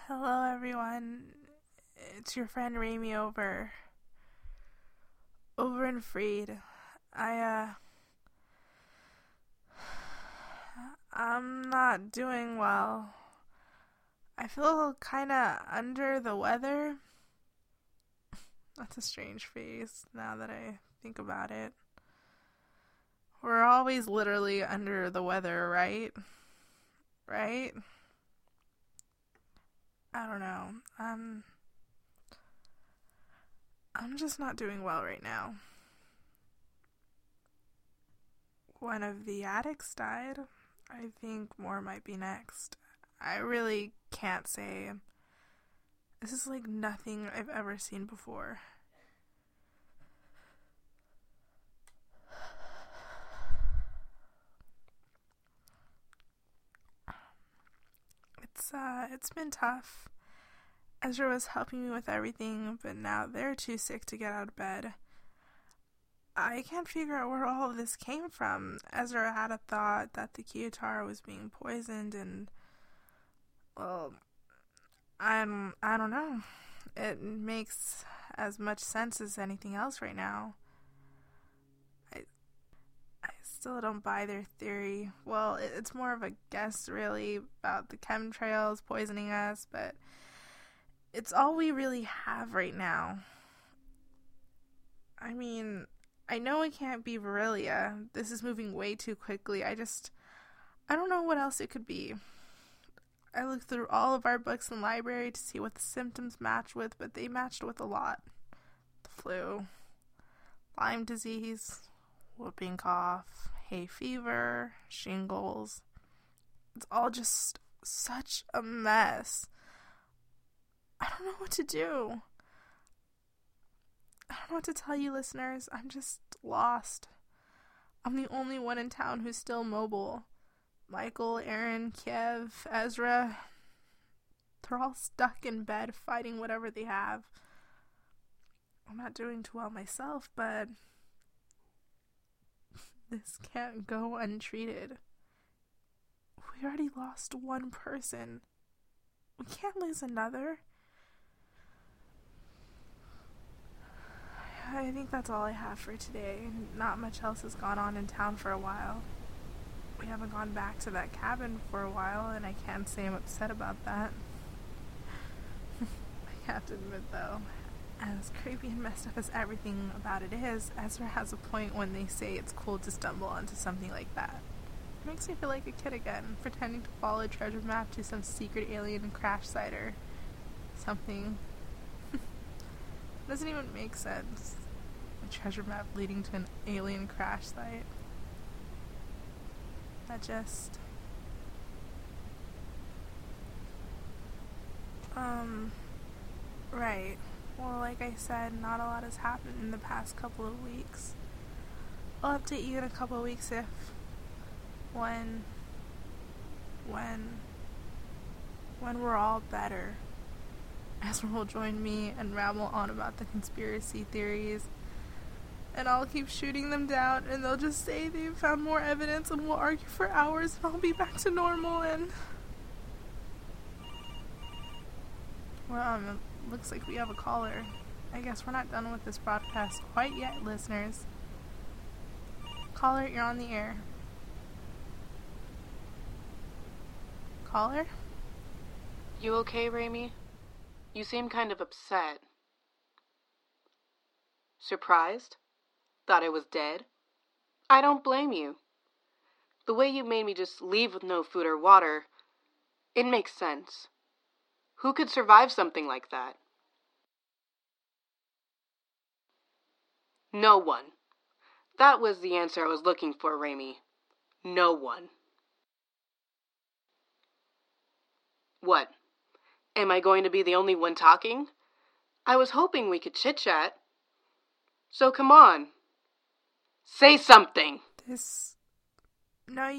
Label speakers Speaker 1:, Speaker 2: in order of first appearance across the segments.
Speaker 1: Hello, everyone. It's your friend Rami over in Freed. I'm not doing well. I feel kinda under the weather. That's a strange phrase now that I think about it. We're always literally under the weather, right? Right? I don't know. I'm just not doing well right now. One of the addicts died. I think more might be next. I really can't say. This is like nothing I've ever seen before. It's been tough. Ezra was helping me with everything, but now they're too sick to get out of bed. I can't figure out where all of this came from. Ezra had a thought that the Kiyotaro was being poisoned, and, well, I don't know. It makes as much sense as anything else right now. I still don't buy their theory. Well, it's more of a guess, really, about the chemtrails poisoning us, but it's all we really have right now. I mean, I know it can't be Verilia. This is moving way too quickly. I don't know what else it could be. I looked through all of our books in the library to see what the symptoms match with, but they matched with a lot. The flu, Lyme disease, whooping cough, hay fever, shingles. It's all just such a mess. I don't know what to do. I don't know what to tell you, listeners. I'm just lost. I'm the only one in town who's still mobile. Michael, Aaron, Kiev, Ezra, they're all stuck in bed fighting whatever they have. I'm not doing too well myself, but this can't go untreated. We already lost one person. We can't lose another. I think that's all I have for today. Not much else has gone on in town for a while. We haven't gone back to that cabin for a while, and I can't say I'm upset about that. I have to admit, though, as creepy and messed up as everything about it is, Ezra has a point when they say it's cool to stumble onto something like that. It makes me feel like a kid again, pretending to follow a treasure map to some secret alien crash site or something. Doesn't even make sense. A treasure map leading to an alien crash site. That just... Right. Well, like I said, not a lot has happened in the past couple of weeks. I'll update you in a couple of weeks if... When we're all better. Ezra will join me and ramble on about the conspiracy theories, and I'll keep shooting them down, and they'll just say they've found more evidence, and we'll argue for hours, and I'll be back to normal, and... Well, it looks like we have a caller. I guess we're not done with this broadcast quite yet, listeners. Caller, you're on the air. Caller?
Speaker 2: You okay, Rami? You seem kind of upset. Surprised? Thought I was dead? I don't blame you. The way you made me just leave with no food or water, it makes sense. Who could survive something like that? No one. That was the answer I was looking for, Rami. No one. What? Am I going to be the only one talking? I was hoping we could chit-chat. So come on. Say something.
Speaker 1: No,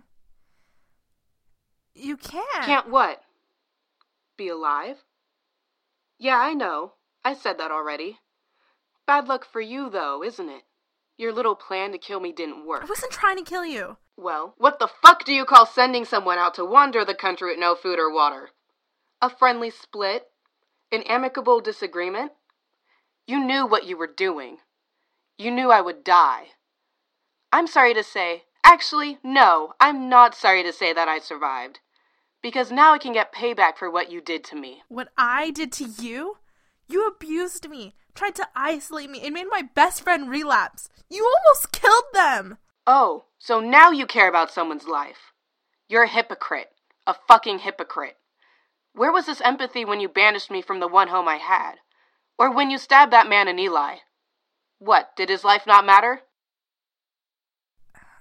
Speaker 1: you can't.
Speaker 2: Can't what? Be alive? Yeah, I know. I said that already. Bad luck for you, though, isn't it? Your little plan to kill me didn't work.
Speaker 1: I wasn't trying to kill you.
Speaker 2: Well, what the fuck do you call sending someone out to wander the country with no food or water? A friendly split? An amicable disagreement? You knew what you were doing. You knew I would die. I'm sorry to say, actually, no, I'm not sorry to say that I survived. Because now I can get payback for what you did to me.
Speaker 1: What I did to you? You abused me, tried to isolate me, and made my best friend relapse. You almost killed them!
Speaker 2: Oh, so now you care about someone's life. You're a hypocrite. A fucking hypocrite. Where was this empathy when you banished me from the one home I had? Or when you stabbed that man in Eli? What, did his life not matter?
Speaker 1: How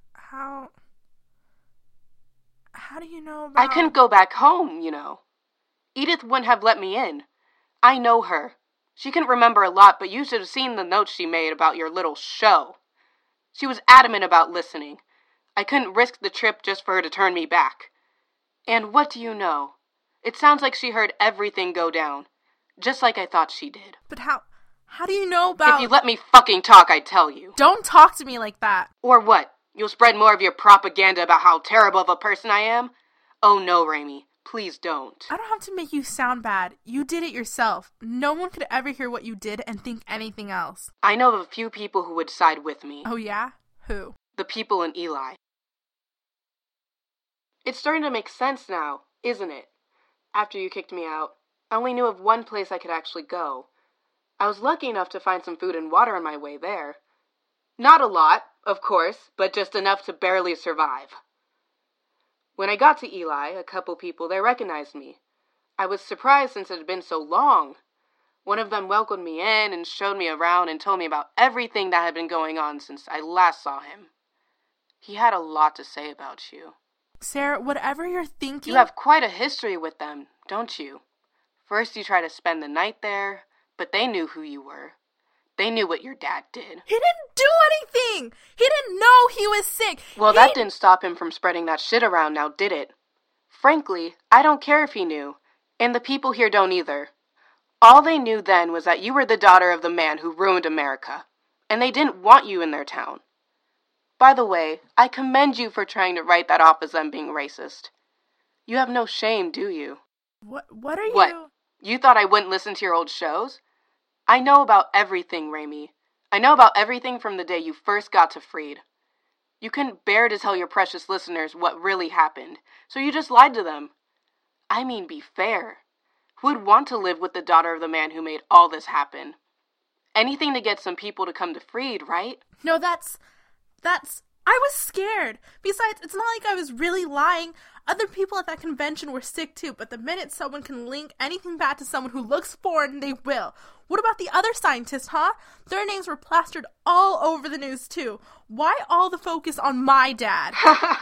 Speaker 1: do you know about...
Speaker 2: I couldn't go back home, you know. Edith wouldn't have let me in. I know her. She couldn't remember a lot, but you should have seen the notes she made about your little show. She was adamant about listening. I couldn't risk the trip just for her to turn me back. And what do you know? It sounds like she heard everything go down, just like I thought she did.
Speaker 1: But how do you know about...
Speaker 2: If you let me fucking talk, I'd tell you.
Speaker 1: Don't talk to me like that.
Speaker 2: Or what? You'll spread more of your propaganda about how terrible of a person I am? Oh no, Raimi. Please don't.
Speaker 1: I don't have to make you sound bad. You did it yourself. No one could ever hear what you did and think anything else.
Speaker 2: I know of a few people who would side with me.
Speaker 1: Oh yeah? Who?
Speaker 2: The people in Eli. It's starting to make sense now, isn't it? After you kicked me out, I only knew of one place I could actually go. I was lucky enough to find some food and water on my way there. Not a lot, of course, but just enough to barely survive. When I got to Eli, a couple people there recognized me. I was surprised since it had been so long. One of them welcomed me in and showed me around and told me about everything that had been going on since I last saw him. He had a lot to say about you.
Speaker 1: Sarah, whatever you're thinking...
Speaker 2: You have quite a history with them, don't you? First you tried to spend the night there, but they knew who you were. They knew what your dad did.
Speaker 1: He didn't do anything! He didn't know he was sick!
Speaker 2: Well, that didn't stop him from spreading that shit around now, did it? Frankly, I don't care if he knew. And the people here don't either. All they knew then was that you were the daughter of the man who ruined America. And they didn't want you in their town. By the way, I commend you for trying to write that off as them being racist. You have no shame, do you?
Speaker 1: What are you...
Speaker 2: What? You thought I wouldn't listen to your old shows? I know about everything, Raimi. I know about everything from the day you first got to Freed. You couldn't bear to tell your precious listeners what really happened, so you just lied to them. I mean, be fair. Who would want to live with the daughter of the man who made all this happen? Anything to get some people to come to Freed, right?
Speaker 1: No, that's... I was scared. Besides, it's not like I was really lying. Other people at that convention were sick too, but the minute someone can link anything back to someone who looks foreign, they will. What about the other scientists, huh? Their names were plastered all over the news too. Why all the focus on my dad?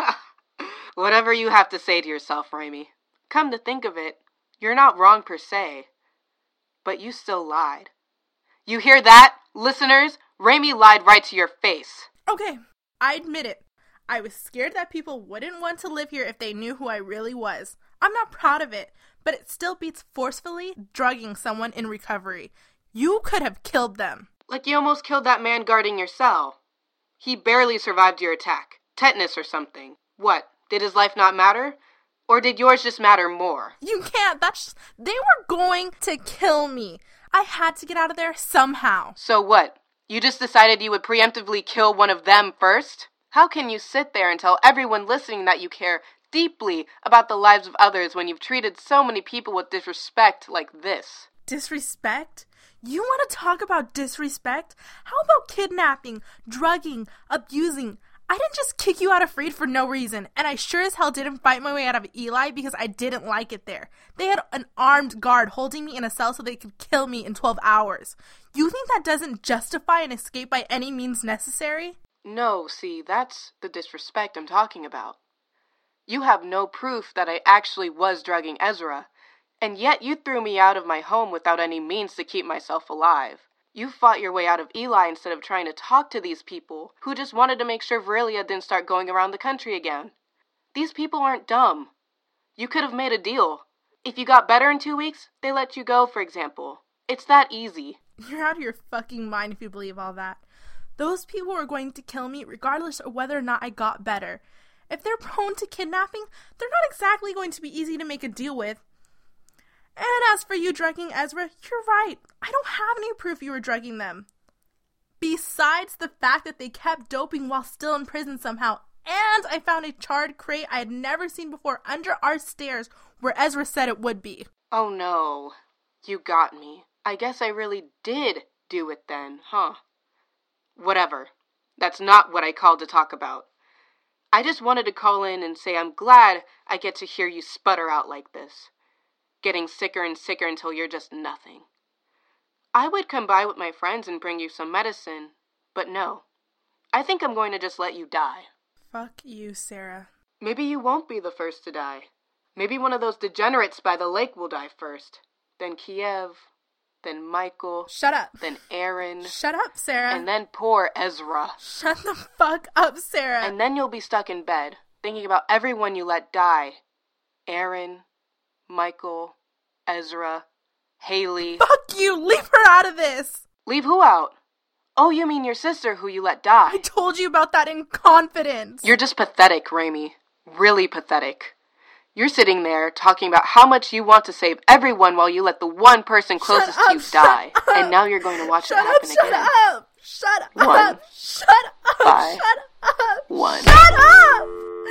Speaker 2: Whatever you have to say to yourself, Raimi. Come to think of it, you're not wrong per se. But you still lied. You hear that, listeners? Raimi lied right to your face.
Speaker 1: Okay, I admit it. I was scared that people wouldn't want to live here if they knew who I really was. I'm not proud of it, but it still beats forcefully drugging someone in recovery. You could have killed them.
Speaker 2: Like you almost killed that man guarding your cell. He barely survived your attack. Tetanus or something. What, did his life not matter? Or did yours just matter more?
Speaker 1: You can't. They were going to kill me. I had to get out of there somehow.
Speaker 2: So what? You just decided you would preemptively kill one of them first? How can you sit there and tell everyone listening that you care deeply about the lives of others when you've treated so many people with disrespect like this?
Speaker 1: Disrespect? You want to talk about disrespect? How about kidnapping, drugging, abusing? I didn't just kick you out of Freed for no reason, and I sure as hell didn't fight my way out of Eli because I didn't like it there. They had an armed guard holding me in a cell so they could kill me in 12 hours. You think that doesn't justify an escape by any means necessary?
Speaker 2: No, see, that's the disrespect I'm talking about. You have no proof that I actually was drugging Ezra, and yet you threw me out of my home without any means to keep myself alive. You fought your way out of Eli instead of trying to talk to these people who just wanted to make sure Verilia didn't start going around the country again. These people aren't dumb. You could have made a deal. If you got better in 2 weeks, they let you go, for example. It's that easy.
Speaker 1: You're out of your fucking mind if you believe all that. Those people were going to kill me regardless of whether or not I got better. If they're prone to kidnapping, they're not exactly going to be easy to make a deal with. And as for you drugging Ezra, you're right. I don't have any proof you were drugging them. Besides the fact that they kept doping while still in prison somehow, and I found a charred crate I had never seen before under our stairs where Ezra said it would be.
Speaker 2: Oh no, you got me. I guess I really did do it then, huh? Whatever. That's not what I called to talk about. I just wanted to call in and say I'm glad I get to hear you sputter out like this. Getting sicker and sicker until you're just nothing. I would come by with my friends and bring you some medicine, but no. I think I'm going to just let you die.
Speaker 1: Fuck you, Sarah.
Speaker 2: Maybe you won't be the first to die. Maybe one of those degenerates by the lake will die first. Then Kiev. Then Michael.
Speaker 1: Shut up.
Speaker 2: Then Aaron.
Speaker 1: Shut up, Sarah.
Speaker 2: And then poor Ezra.
Speaker 1: Shut the fuck up, Sarah.
Speaker 2: And then you'll be stuck in bed, thinking about everyone you let die. Aaron, Michael, Ezra, Haley.
Speaker 1: Fuck you! Leave her out of this!
Speaker 2: Leave who out? Oh, you mean your sister who you let die?
Speaker 1: I told you about that in confidence.
Speaker 2: You're just pathetic, Raimi. Really pathetic. You're sitting there talking about how much you want to save everyone while you let the one person closest to you die. And now you're going to watch it happen again.
Speaker 1: Shut up! Shut up!
Speaker 2: One.
Speaker 1: Shut up!
Speaker 2: Bye.
Speaker 1: Shut up!
Speaker 2: One.
Speaker 1: Shut up!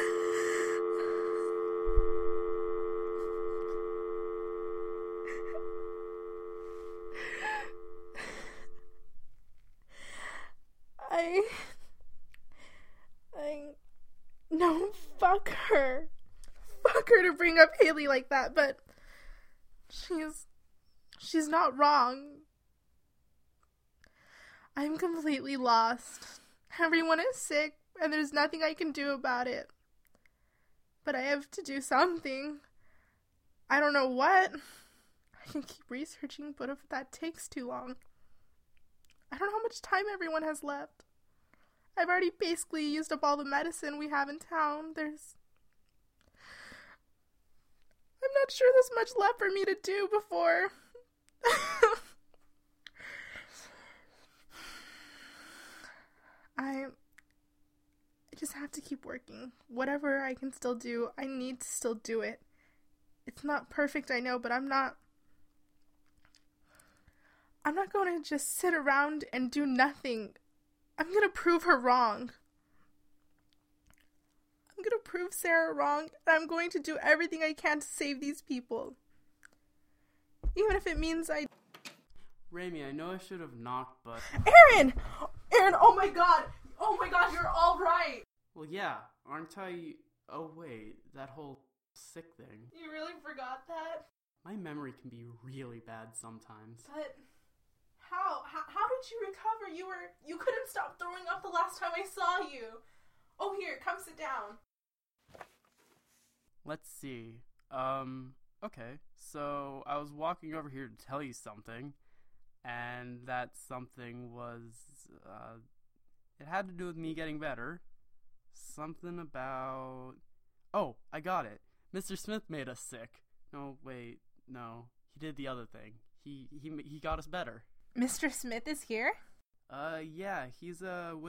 Speaker 1: No, fuck her. Fuck her to bring up Haley like that, but she's not wrong. I'm completely lost. Everyone is sick, and there's nothing I can do about it. But I have to do something. I don't know what. I can keep researching, but if that takes too long. I don't know how much time everyone has left. I've already basically used up all the medicine we have in town. I'm not sure there's much left for me to do before. I just have to keep working. Whatever I can still do, I need to still do it. It's not perfect, I know, but I'm not going to just sit around and do nothing. I'm going to prove her wrong. I'm going to prove Sarah wrong, and I'm going to do everything I can to save these people. Even if it means
Speaker 3: Raimi, I know I should have knocked, but...
Speaker 1: Aaron! Aaron, oh my god! Oh my god, you're all right!
Speaker 3: Well, yeah, aren't I... Oh, wait, that whole sick thing.
Speaker 1: You really forgot that?
Speaker 3: My memory can be really bad sometimes.
Speaker 1: But... How did you recover? You couldn't stop throwing up the last time I saw you. Oh, here, come sit down.
Speaker 3: Let's see. Okay. So, I was walking over here to tell you something, and that something was, it had to do with me getting better. Something about... Oh, I got it. Mr. Smith made us sick. No, wait, no. He did the other thing. He got us better.
Speaker 1: Mr. Smith is here?
Speaker 3: Yeah, he's, with